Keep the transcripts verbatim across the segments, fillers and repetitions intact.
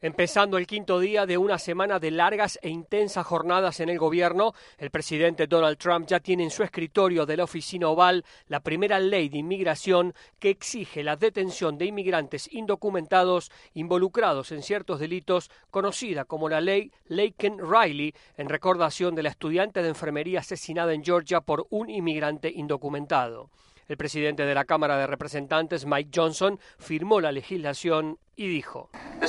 Empezando el quinto día de una semana de largas e intensas jornadas en el gobierno, el presidente Donald Trump ya tiene en su escritorio de la Oficina Oval la primera ley de inmigración que exige la detención de inmigrantes indocumentados involucrados en ciertos delitos, conocida como la ley Laken-Riley, en recordación de la estudiante de enfermería asesinada en Georgia por un inmigrante indocumentado. El presidente de la Cámara de Representantes, Mike Johnson, firmó la legislación y dijo: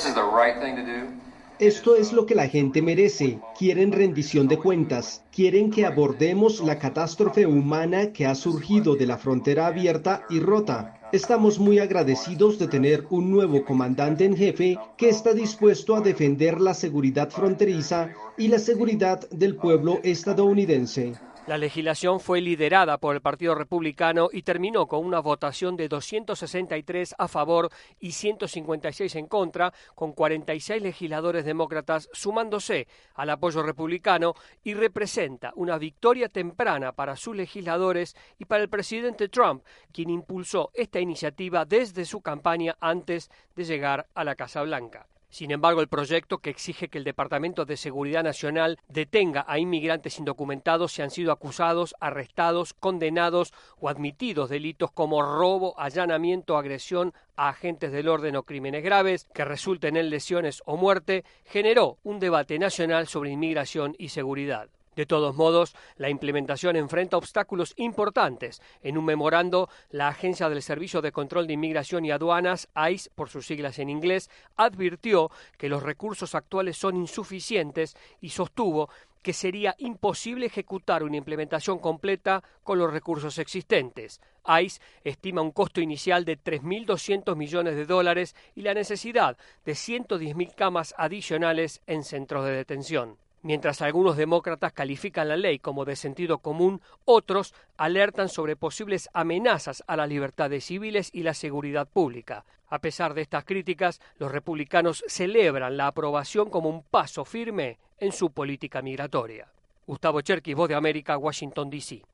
Esto es lo que la gente merece. Quieren rendición de cuentas. Quieren que abordemos la catástrofe humana que ha surgido de la frontera abierta y rota. Estamos muy agradecidos de tener un nuevo comandante en jefe que está dispuesto a defender la seguridad fronteriza y la seguridad del pueblo estadounidense. La legislación fue liderada por el Partido Republicano y terminó con una votación de doscientos sesenta y tres a favor y ciento cincuenta y seis en contra, con cuarenta y seis legisladores demócratas sumándose al apoyo republicano, y representa una victoria temprana para sus legisladores y para el presidente Trump, quien impulsó esta iniciativa desde su campaña antes de llegar a la Casa Blanca. Sin embargo, el proyecto, que exige que el Departamento de Seguridad Nacional detenga a inmigrantes indocumentados si han sido acusados, arrestados, condenados o admitidos delitos como robo, allanamiento, agresión a agentes del orden o crímenes graves que resulten en lesiones o muerte, generó un debate nacional sobre inmigración y seguridad. De todos modos, la implementación enfrenta obstáculos importantes. En un memorando, la Agencia del Servicio de Control de Inmigración y Aduanas, ICE, por sus siglas en inglés, advirtió que los recursos actuales son insuficientes y sostuvo que sería imposible ejecutar una implementación completa con los recursos existentes. ICE estima un costo inicial de tres mil doscientos millones de dólares y la necesidad de ciento diez mil camas adicionales en centros de detención. Mientras algunos demócratas califican la ley como de sentido común, otros alertan sobre posibles amenazas a las libertades civiles y la seguridad pública. A pesar de estas críticas, los republicanos celebran la aprobación como un paso firme en su política migratoria. Gustavo Cherkis, Voz de América, Washington, D C